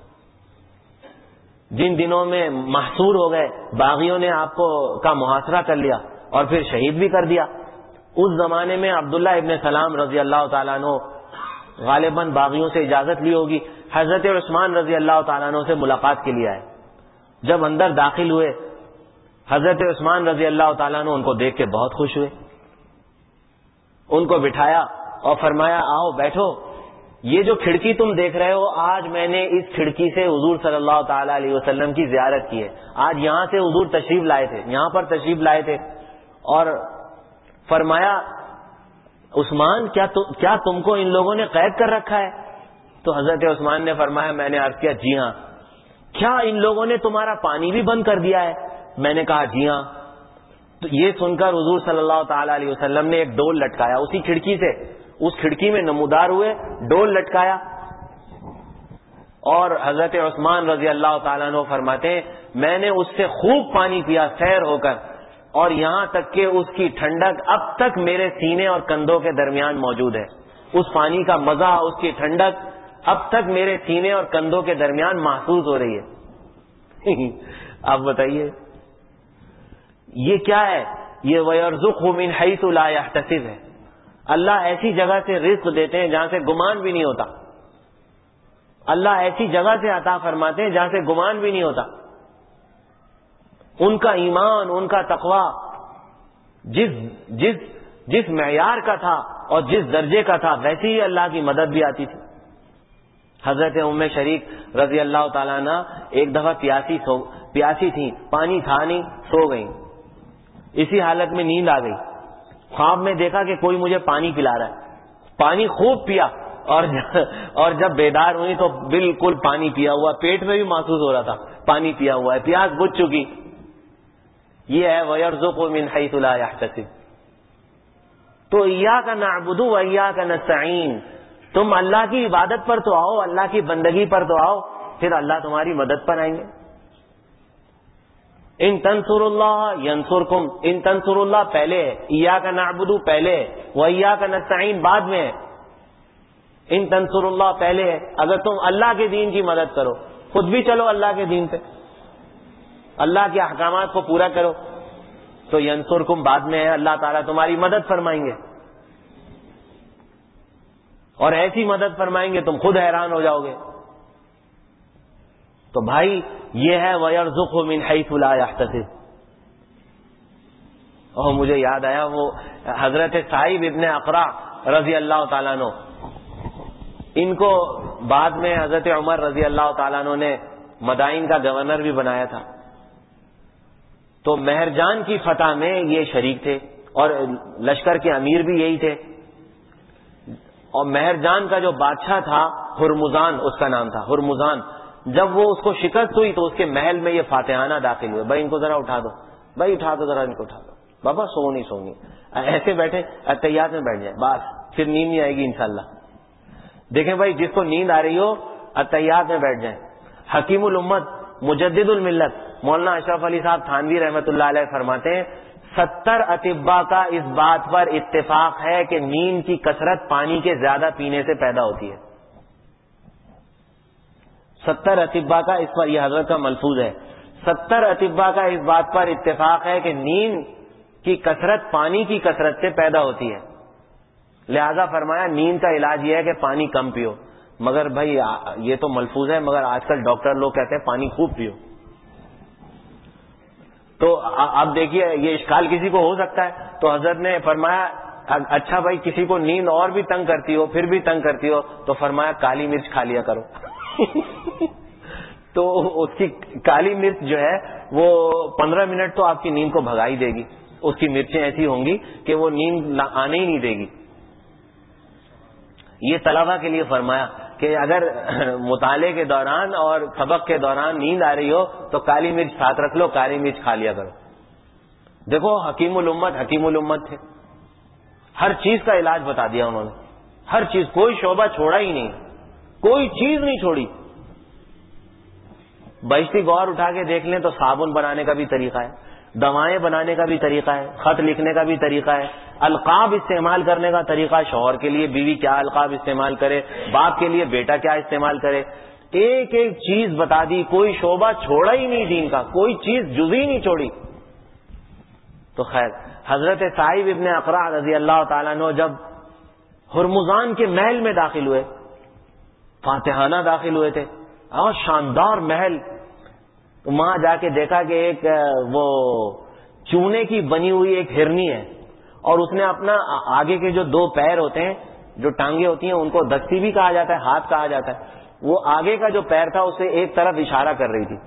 جن دنوں میں محصور ہو گئے, باغیوں نے آپ کا محاصرہ کر لیا اور پھر شہید بھی کر دیا. اس زمانے میں عبداللہ ابن سلام رضی اللہ تعالیٰ عنہ غالباً باغیوں سے اجازت لی ہوگی, حضرت عثمان رضی اللہ تعالیٰ عنہ سے ملاقات کے لیے آئے. جب اندر داخل ہوئے حضرت عثمان رضی اللہ تعالیٰ عنہ ان کو دیکھ کے بہت خوش ہوئے، ان کو بٹھایا اور فرمایا آؤ بیٹھو، یہ جو کھڑکی تم دیکھ رہے ہو آج میں نے اس کھڑکی سے حضور صلی اللہ تعالی علیہ وسلم کی زیارت کی ہے. آج یہاں سے حضور تشریف لائے تھے، یہاں پر تشریف لائے تھے. اور فرمایا عثمان کیا تم کو ان لوگوں نے قید کر رکھا ہے؟ تو حضرت عثمان نے فرمایا، میں نے عرض کیا جی ہاں. کیا ان لوگوں نے تمہارا پانی بھی بند کر دیا ہے؟ میں نے کہا جی ہاں. تو یہ سن کر حضور صلی اللہ تعالی علیہ وسلم نے ایک ڈول لٹکایا اسی کھڑکی سے، اس کھڑکی میں نمودار ہوئے، ڈول لٹکایا. اور حضرت عثمان رضی اللہ تعالیٰ عنہ فرماتے ہیں میں نے اس سے خوب پانی پیا سیر ہو کر، اور یہاں تک کہ اس کی ٹھنڈک اب تک میرے سینے اور کندھوں کے درمیان موجود ہے. اس پانی کا مزہ، اس کی ٹھنڈک اب تک میرے سینے اور کندھوں کے درمیان محسوس ہو رہی ہے. آپ بتائیے یہ کیا ہے؟ یہ وَيَرْزُقْهُ مِنْ حَيْثُ لَا يَحْتَسِبُ ہے. اللہ ایسی جگہ سے رزق دیتے ہیں جہاں سے گمان بھی نہیں ہوتا. اللہ ایسی جگہ سے عطا فرماتے ہیں جہاں سے گمان بھی نہیں ہوتا. ان کا ایمان، ان کا تقوی جس معیار کا تھا اور جس درجے کا تھا ویسی ہی اللہ کی مدد بھی آتی تھی. حضرت ام شریک رضی اللہ تعالیٰ عنہ ایک دفعہ پیاسی تھی، پانی تھا نہیں، سو گئی. اسی حالت میں نیند آ گئی. خواب میں دیکھا کہ کوئی مجھے پانی پلا رہا ہے، پانی خوب پیا، اور جب بیدار ہوئی تو بالکل پانی پیا ہوا، پیٹ میں بھی محسوس ہو رہا تھا پانی پیا ہوا ہے، پیاس بجھ چکی. یہ ہے وَيَرْزُقُ مِنْ حَيْثُ لَا يَحْتَسِبُ. تو إِيَّاكَ نَعْبُدُ وَإِيَّاكَ نَسْتَعِينُ. تم اللہ کی عبادت پر تو آؤ، اللہ کی بندگی پر تو آؤ، پھر اللہ تمہاری مدد پر آئیں گے. ان تنصر اللہ ینصرکم. ان تنصر اللہ پہلے ہے، ایاک نعبد پہلے ہے، وایاک نستعین بعد میں ہے. ان تنصر اللہ پہلے ہے. اگر تم اللہ کے دین کی مدد کرو، خود بھی چلو اللہ کے دین پہ، اللہ کے احکامات کو پورا کرو، تو ینصرکم بعد میں ہے، اللہ تعالیٰ تمہاری مدد فرمائیں گے، اور ایسی مدد فرمائیں گے تم خود حیران ہو جاؤ گے. تو بھائی یہ ہے وَيَرْزُقْهُ مِنْ حَيْثُ لَا يَحْتَسِبُ. اور مجھے یاد آیا وہ حضرت صاحب ابن اقرع رضی اللہ تعالیٰ عنہ، ان کو بعد میں حضرت عمر رضی اللہ تعالیٰ عنہ نے مدائن کا گورنر بھی بنایا تھا. تو مہرجان کی فتح میں یہ شریک تھے، اور لشکر کے امیر بھی یہی تھے. اور مہرجان کا جو بادشاہ تھا ہرمزان اس کا نام تھا، ہرمزان. جب وہ اس کو شکست ہوئی تو اس کے محل میں یہ فاتحانہ داخل ہوئے، بھائی ان کو ذرا اٹھا دو، بھائی اٹھا دو، ذرا ان کو اٹھا دو، بابا سونی ایسے بیٹھے اتحیات میں بیٹھ جائیں، بس پھر نیند نہیں آئے گی انشاءاللہ. دیکھیں بھائی جس کو نیند آ رہی ہو اتحیات میں بیٹھ جائیں. حکیم الامت مجدد الملت مولانا اشرف علی صاحب تھانوی رحمۃ اللہ علیہ فرماتے ہیں 70 اطباء کا اس بات پر اتفاق ہے کہ نیند کی کثرت پانی کے زیادہ پینے سے پیدا ہوتی ہے. 70 اطباء کا اس پر، یہ حضرت کا ملفوظ ہے، 70 اطباء کا اس بات پر اتفاق ہے کہ نیند کی کثرت پانی کی کثرت سے پیدا ہوتی ہے. لہذا فرمایا نیند کا علاج یہ ہے کہ پانی کم پیو. مگر بھائی یہ تو ملفوظ ہے، مگر آج کل ڈاکٹر لوگ کہتے ہیں پانی خوب پیو. تو اب دیکھیے یہ اشکال کسی کو ہو سکتا ہے. تو حضرت نے فرمایا اچھا بھائی کسی کو نیند اور بھی تنگ کرتی ہو، پھر بھی تنگ کرتی ہو، تو فرمایا کالی مرچ کھا لیا کرو. تو اس کی کالی مرچ جو ہے وہ 15 منٹ تو آپ کی نیند کو بھگا ہی دے گی. اس کی مرچیں ایسی ہوں گی کہ وہ نیند آنے ہی نہیں دے گی. یہ طلبہ کے لیے فرمایا کہ اگر مطالعے کے دوران اور سبق کے دوران نیند آ رہی ہو تو کالی مرچ ساتھ رکھ لو، کالی مرچ کھا لیا کرو. دیکھو حکیم الامت تھے، ہر چیز کا علاج بتا دیا انہوں نے، ہر چیز، کوئی شعبہ چھوڑا ہی نہیں، کوئی چیز نہیں چھوڑی. بہشتی گور اٹھا کے دیکھ لیں تو صابن بنانے کا بھی طریقہ ہے، دوائیں بنانے کا بھی طریقہ ہے، خط لکھنے کا بھی طریقہ ہے، القاب استعمال کرنے کا طریقہ، شوہر کے لیے بیوی کیا القاب استعمال کرے، باپ کے لیے بیٹا کیا استعمال کرے، ایک ایک چیز بتا دی. کوئی شعبہ چھوڑا ہی نہیں دین کا، کوئی چیز جزئی نہیں چھوڑی. تو خیر حضرت صاحب ابن اقرع رضی اللہ تعالیٰ عنہ جب ہرمزان کے محل میں داخل ہوئے، فاتحانہ داخل ہوئے تھے، اور شاندار محل، وہاں جا کے دیکھا کہ ایک وہ چونے کی بنی ہوئی ایک ہرنی ہے، اور اس نے اپنا آگے کے جو دو پیر ہوتے ہیں، جو ٹانگیں ہوتی ہیں، ان کو دستی بھی کہا جاتا ہے، ہاتھ کہا جاتا ہے، وہ آگے کا جو پیر تھا اسے ایک طرف اشارہ کر رہی تھی.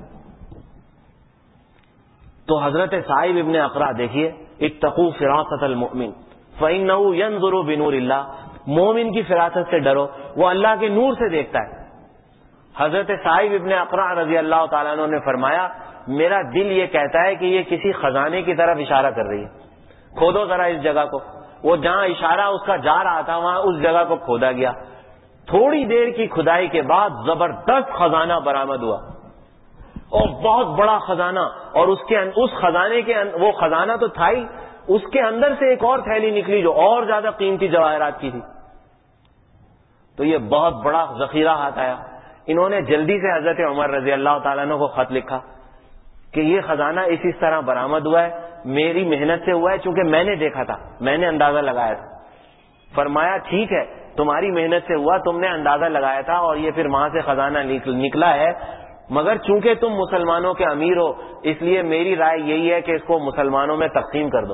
تو حضرت صائب ابن اقرع دیکھیے، اتقوا فراست المؤمن فإنه ينظر بنور اللہ، مومن کی فراست سے ڈرو، وہ اللہ کے نور سے دیکھتا ہے. حضرت صائب ابن اقرع رضی اللہ تعالیٰ عنہ نے فرمایا میرا دل یہ کہتا ہے کہ یہ کسی خزانے کی طرف اشارہ کر رہی ہے، کھودو ذرا اس جگہ کو. وہ جہاں اشارہ اس کا جا رہا تھا وہاں اس جگہ کو کھودا گیا. تھوڑی دیر کی کھدائی کے بعد زبردست خزانہ برآمد ہوا، اور بہت بڑا خزانہ، اور اس خزانے کے وہ خزانہ تو تھا ہی، اس کے اندر سے ایک اور تھیلی نکلی جو اور زیادہ قیمتی جواہرات کی تھی. تو یہ بہت بڑا ذخیرہ ہاتھ آیا. انہوں نے جلدی سے حضرت عمر رضی اللہ تعالیٰ عنہ کو خط لکھا کہ یہ خزانہ اس طرح برآمد ہوا ہے، میری محنت سے ہوا ہے، چونکہ میں نے دیکھا تھا، میں نے اندازہ لگایا تھا. فرمایا ٹھیک ہے، تمہاری محنت سے ہوا، تم نے اندازہ لگایا تھا اور یہ پھر وہاں سے خزانہ نکلا ہے، مگر چونکہ تم مسلمانوں کے امیر ہو اس لیے میری رائے یہی ہے کہ اس کو مسلمانوں میں تقسیم کر دو.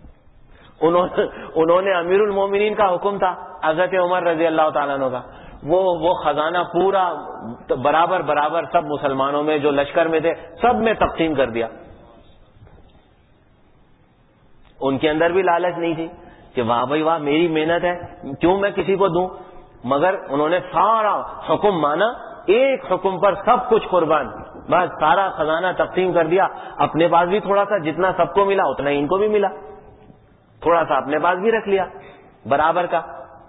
انہوں نے امیر المومنین کا حکم تھا حضرت عمر رضی اللہ تعالیٰ عنہ کا، وہ خزانہ پورا برابر برابر سب مسلمانوں میں جو لشکر میں تھے سب میں تقسیم کر دیا. ان کے اندر بھی لالچ نہیں تھی کہ واہ بھائی واہ میری محنت ہے، کیوں میں کسی کو دوں، مگر انہوں نے سارا حکم مانا، ایک حکم پر سب کچھ قربان، بس سارا خزانہ تقسیم کر دیا. اپنے پاس بھی تھوڑا سا، جتنا سب کو ملا اتنا ہی ان کو بھی ملا، تھوڑا سا اپنے پاس بھی رکھ لیا برابر کا.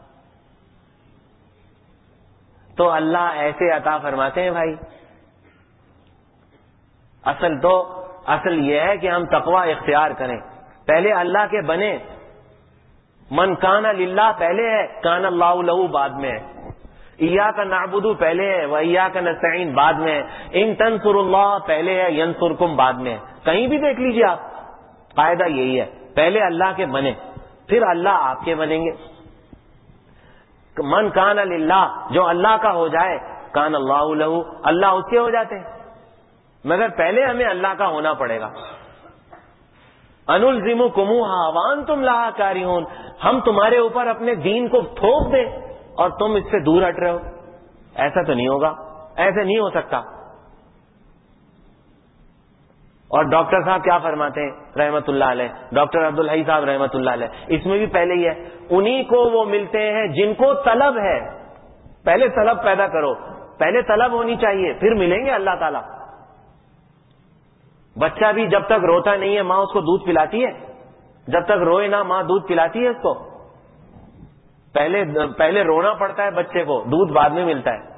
تو اللہ ایسے عطا فرماتے ہیں بھائی. اصل یہ ہے کہ ہم تقوی اختیار کریں، پہلے اللہ کے بنے. من کان للہ پہلے ہے، کان اللہ لہو بعد میں ہے، ایاک نعبد پہلے ہے، و ایاک نستعین بعد میں ہے، ان تنصر اللہ پہلے ہے، ینصرکم بعد میں ہے. کہیں بھی دیکھ لیجیے آپ، قاعدہ یہی ہے، پہلے اللہ کے بنے پھر اللہ آپ کے بنیں گے. من کان للہ، جو اللہ کا ہو جائے، کان اللہ لہو، اللہ اس کے ہو جاتے ہیں، مگر پہلے ہمیں اللہ کا ہونا پڑے گا. انلزمکموہا وانتم لہا کارہون، ہم تمہارے اوپر اپنے دین کو تھوپ دیں اور تم اس سے دور ہٹ رہے ہو، ایسا تو نہیں ہوگا، ایسے نہیں ہو سکتا. اور ڈاکٹر صاحب کیا فرماتے ہیں رحمت اللہ علیہ، ڈاکٹر عبدالحی صاحب رحمت اللہ علیہ، اس میں بھی پہلے ہی ہے، انہی کو وہ ملتے ہیں جن کو طلب ہے. پہلے طلب پیدا کرو، پہلے طلب ہونی چاہیے، پھر ملیں گے اللہ تعالیٰ. بچہ بھی جب تک روتا نہیں ہے ماں اس کو دودھ پلاتی ہے، جب تک روئے نہ ماں دودھ پلاتی ہے اس کو. پہلے رونا پڑتا ہے بچے کو، دودھ بعد میں ملتا ہے.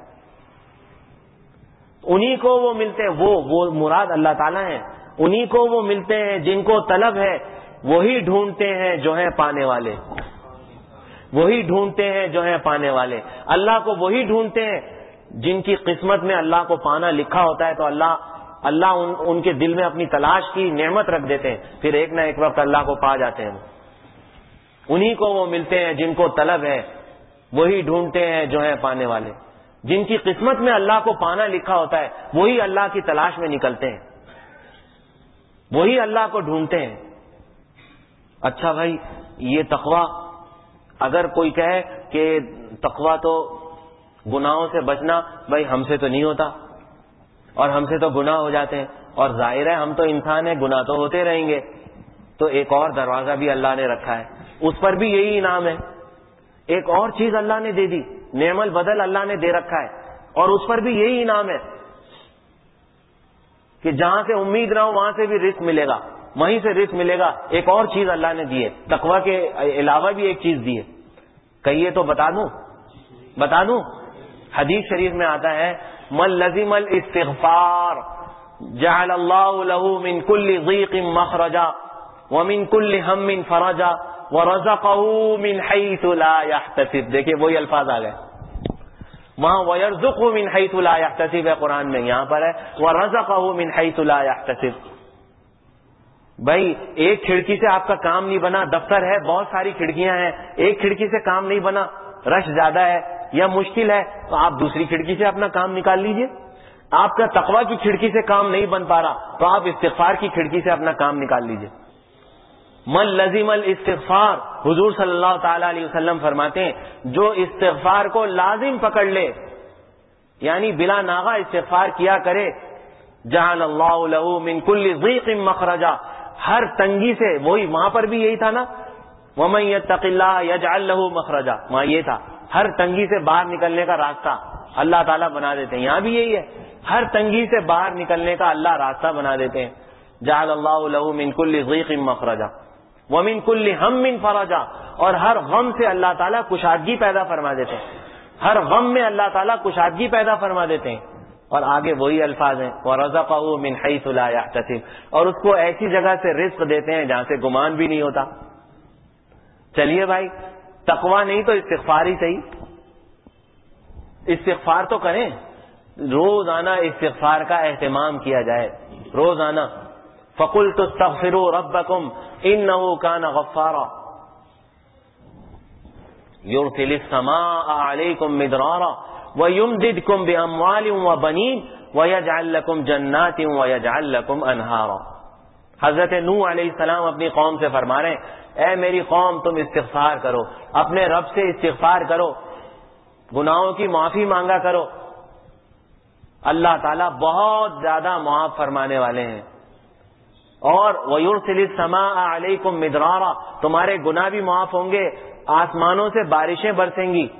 انہی کو وہ ملتے ہیں، وہ مراد اللہ تعالیٰ ہیں. انہی کو وہ ملتے ہیں جن کو طلب ہے، وہی ڈھونڈتے ہیں جو ہیں پانے والے، وہی ڈھونڈتے ہیں جو ہیں پانے والے. اللہ کو وہی ڈھونڈتے ہیں جن کی قسمت میں اللہ کو پانا لکھا ہوتا ہے، تو اللہ ان کے دل میں اپنی تلاش کی نعمت رکھ دیتے ہیں، پھر ایک نہ ایک وقت اللہ کو پا جاتے ہیں. انہی کو وہ ملتے ہیں جن کو طلب ہے، وہی ڈھونڈتے ہیں جو ہیں پانے والے. جن کی قسمت میں اللہ کو پانا لکھا ہوتا ہے وہی اللہ کی تلاش میں نکلتے ہیں، وہی اللہ کو ڈھونڈتے ہیں. اچھا بھائی، یہ تقویٰ، اگر کوئی کہے کہ تقویٰ تو گناہوں سے بچنا، بھائی ہم سے تو نہیں ہوتا، اور ہم سے تو گناہ ہو جاتے ہیں، اور ظاہر ہے ہم تو انسان ہیں، گناہ تو ہوتے رہیں گے. تو ایک اور دروازہ بھی اللہ نے رکھا ہے، اس پر بھی یہی انعام ہے. ایک اور چیز اللہ نے دے دی، نعم البدل اللہ نے دے رکھا ہے، اور اس پر بھی یہی انعام ہے کہ جہاں سے امید نہ ہو وہاں سے بھی رزق ملے گا، وہیں سے رزق ملے گا. ایک اور چیز اللہ نے دی ہے، تقویٰ کے علاوہ بھی ایک چیز دی ہے. کہیے تو بتا دوں. حدیث شریف میں آتا ہے، من لزم الاستغفار جعل اللہ له من كل ضیق مخرجا ومن كل هم فرجا ورزقه من حيث لا يحتسب. دیکھیں وہی الفاظ آ گئے وہاں، وَيَرْزُقُهُ مِنْ حَيْثُ لَا يَحْتَسِبُ ہے قرآن میں، یہاں پر ہے وَرَزَقَهُ مِنْ حَيْثُ لَا يَحْتَسِبُ. بھائی ایک کھڑکی سے آپ کا کام نہیں بنا، دفتر ہے بہت ساری کھڑکیاں ہیں، ایک کھڑکی سے کام نہیں بنا، رش زیادہ ہے یا مشکل ہے، تو آپ دوسری کھڑکی سے اپنا کام نکال لیجئے. آپ کا تقوی کی کھڑکی سے کام نہیں بن پا رہا تو آپ استغفار کی کھڑکی سے اپنا کام نکال لیجئے. من لزم الاستغفار، حضور صلی اللہ تعالی علیہ وسلم فرماتے ہیں جو استغفار کو لازم پکڑ لے، یعنی بلا ناغہ استغفار کیا کرے، جعل اللہ له من کل ضیق مخرجا، ہر تنگی سے، وہی وہاں پر بھی یہی تھا نا، ومن یتق اللہ یجعل له مخرجا، وہاں یہ تھا ہر تنگی سے باہر نکلنے کا راستہ اللہ تعالیٰ بنا دیتے ہیں. یہاں بھی یہی ہے، ہر تنگی سے باہر نکلنے کا اللہ راستہ بنا دیتے ہیں. جعل اللہ له من کل ضیق مخرجا ومن کل ہم فرجا، اور ہر غم سے اللہ تعالیٰ کشادگی پیدا فرما دیتے ہیں، ہر غم میں اللہ تعالیٰ کشادگی پیدا فرما دیتے ہیں. اور آگے وہی الفاظ ہیں وَرَزَقَهُ مِنْ حَيْثُ لَا يَحْتَسِبُ، اور اس کو ایسی جگہ سے رزق دیتے ہیں جہاں سے گمان بھی نہیں ہوتا. چلیے بھائی، تقوی نہیں تو استغفار ہی صحیح، استغفار تو کریں، روزانہ استغفار کا اہتمام کیا جائے روزانہ. فَقُلْتُ اسْتَغْفِرُوا رَبَّكُمْ إِنَّهُ كَانَ غَفَّارًا يُرْسِلِ السَّمَاءَ عَلَيْكُمْ مِدْرَارًا وَيُمْدِدْكُمْ بِأَمْوَالٍ وَبَنِينَ وَيَجْعَلْ لَكُمْ جَنَّاتٍ وَيَجْعَلْ لَكُمْ أَنْهَارًا. حضرت نوح علیہ السلام اپنی قوم سے فرما رہے ہیں اے میری قوم تم استغفار کرو، اپنے رب سے استغفار کرو، گناہوں کی معافی مانگا کرو، اللہ تعالیٰ بہت زیادہ معاف فرمانے والے ہیں. اور وَيُرْسِلِ السَّمَاءَ عَلَيْكُمْ مِدْرَارًا، تمہارے گناہ بھی معاف ہوں گے، آسمانوں سے بارشیں برسیں گی،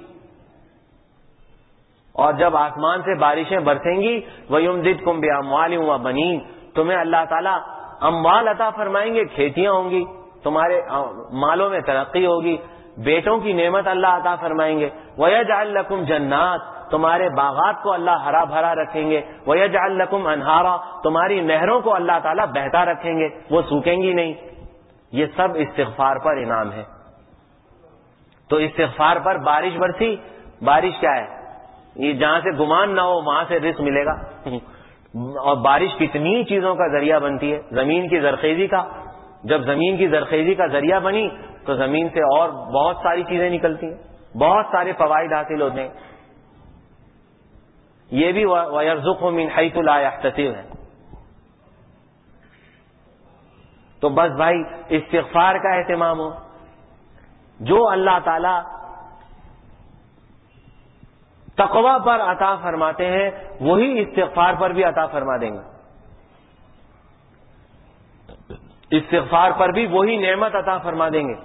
اور جب آسمان سے بارشیں برسیں گی وَيُمْدِدْكُمْ بِأَمْوَالٍ وَبَنِينَ، تمہیں اللہ تعالیٰ اموال عطا فرمائیں گے، کھیتیاں ہوں گی، تمہارے مالوں میں ترقی ہوگی، بیٹوں کی نعمت اللہ عطا فرمائیں گے. وَيَجْعَلْ لَكُمْ جَنَّاتٍ، تمہارے باغات کو اللہ ہرا بھرا رکھیں گے. وَيَجْعَلْ لَكُمْ أَنْهَارًا، تمہاری نہروں کو اللہ تعالیٰ بہتا رکھیں گے، وہ سوکھیں گی نہیں. یہ سب استغفار پر انعام ہے. تو استغفار پر بارش برسی، بارش کیا ہے؟ یہ جہاں سے گمان نہ ہو وہاں سے رزق ملے گا. اور بارش کتنی چیزوں کا ذریعہ بنتی ہے، زمین کی زرخیزی کا، جب زمین کی زرخیزی کا ذریعہ بنی تو زمین سے اور بہت ساری چیزیں نکلتی ہیں، بہت سارے فوائد حاصل ہوتے ہیں. یہ بھی وَيَرْزُقْهُ مِنْ حَيْثُ لَا يَحْتَسِبُ ہے. تو بس بھائی استغفار کا اہتمام ہو، جو اللہ تعالی تقوی پر عطا فرماتے ہیں وہی استغفار پر بھی عطا فرما دیں گے. استغفار پر بھی وہی نعمت عطا فرما دیں گے.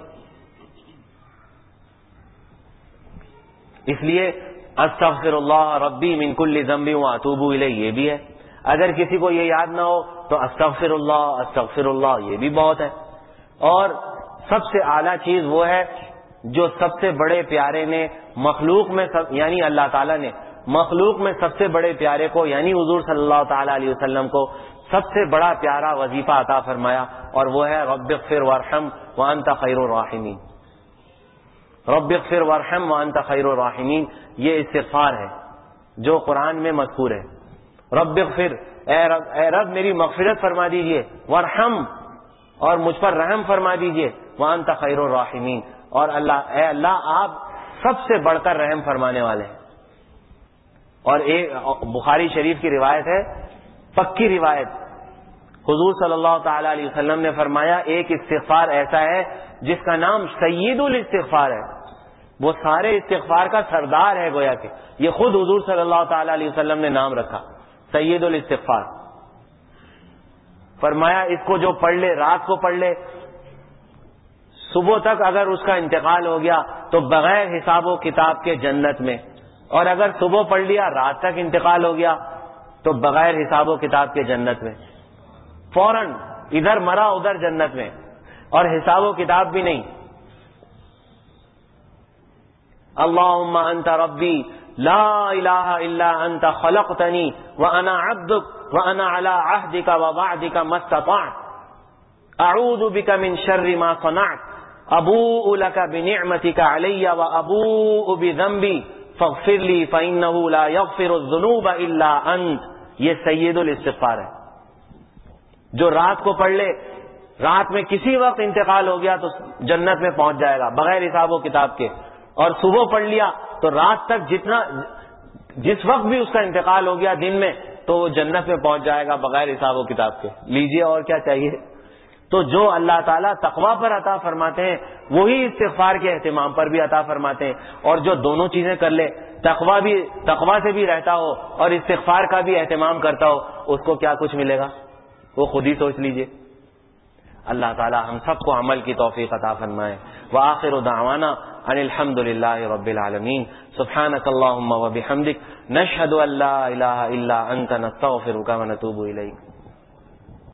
اس لیے استغفر اللہ ربی من کل ذنب واتوب الیہ یہ بھی ہے. اگر کسی کو یہ یاد نہ ہو تو استغفر اللہ یہ بھی بہت ہے. اور سب سے اعلیٰ چیز وہ ہے جو سب سے بڑے پیارے نے مخلوق میں یعنی اللہ تعالیٰ نے مخلوق میں سب سے بڑے پیارے کو یعنی حضور صلی اللہ تعالی علیہ وسلم کو سب سے بڑا پیارا وظیفہ عطا فرمایا، اور وہ ہے رب اغفر وارحم وانت خیر الراحمین. رب اغفر وارحم وانت خیر الراحمین یہ استغفار ہے جو قرآن میں مذکور ہے. رب اغفر، اے رب میری مغفرت فرما دیجئے، وارحم اور مجھ پر رحم فرما دیجئے، وانت خیر الراحمین اور اللہ اے اللہ آپ سب سے بڑھ کر رحم فرمانے والے ہیں. اور ایک بخاری شریف کی روایت ہے، پکی روایت، حضور صلی اللہ تعالی علیہ وسلم نے فرمایا ایک استغفار ایسا ہے جس کا نام سید الاستغفار ہے، وہ سارے استغفار کا سردار ہے گویا کہ یہ خود حضور صلی اللہ تعالی علیہ وسلم نے نام رکھا سید الاستغفار. فرمایا اس کو جو پڑھ لے، رات کو پڑھ لے، صبح تک اگر اس کا انتقال ہو گیا تو بغیر حساب و کتاب کے جنت میں، اور اگر صبح پڑھ لیا رات تک انتقال ہو گیا تو بغیر حساب و کتاب کے جنت میں، فوراً ادھر مرا ادھر جنت میں، اور حساب و کتاب بھی نہیں. اللہم انت ربی لا الہ الا انت خلقتنی وانا عبدک وانا علی عہدک ووعدک ما استطعت اعوذ بک من شر ما صنعت ابوء لک بنعمتک علی وابوء بذنبی فاغفر لی فانہ لا یغفر الذنوب الا انت. یہ سید الاستغفار ہے. جو رات کو پڑھ لے، رات میں کسی وقت انتقال ہو گیا تو جنت میں پہنچ جائے گا بغیر حساب و کتاب کے، اور صبح پڑھ لیا تو رات تک جس وقت بھی اس کا انتقال ہو گیا دن میں تو وہ جنت میں پہنچ جائے گا بغیر حساب و کتاب کے. لیجئے اور کیا چاہیے. تو جو اللہ تعالیٰ تقویٰ پر عطا فرماتے ہیں وہی استغفار کے اہتمام پر بھی عطا فرماتے ہیں. اور جو دونوں چیزیں کر لے, تقویٰ سے بھی رہتا ہو اور استغفار کا بھی اہتمام کرتا ہو, اس کو کیا کچھ ملے گا وہ خود ہی سوچ لیجئے. اللہ تعالیٰ ہم سب کو عمل کی توفیق عطا فرمائے. وآخر دعوانا ان الحمد للہ رب العالمین. سبحانک اللہم وبحمدک نشہد ان لا الہ الا انت نستغفرک ونتوب الیک.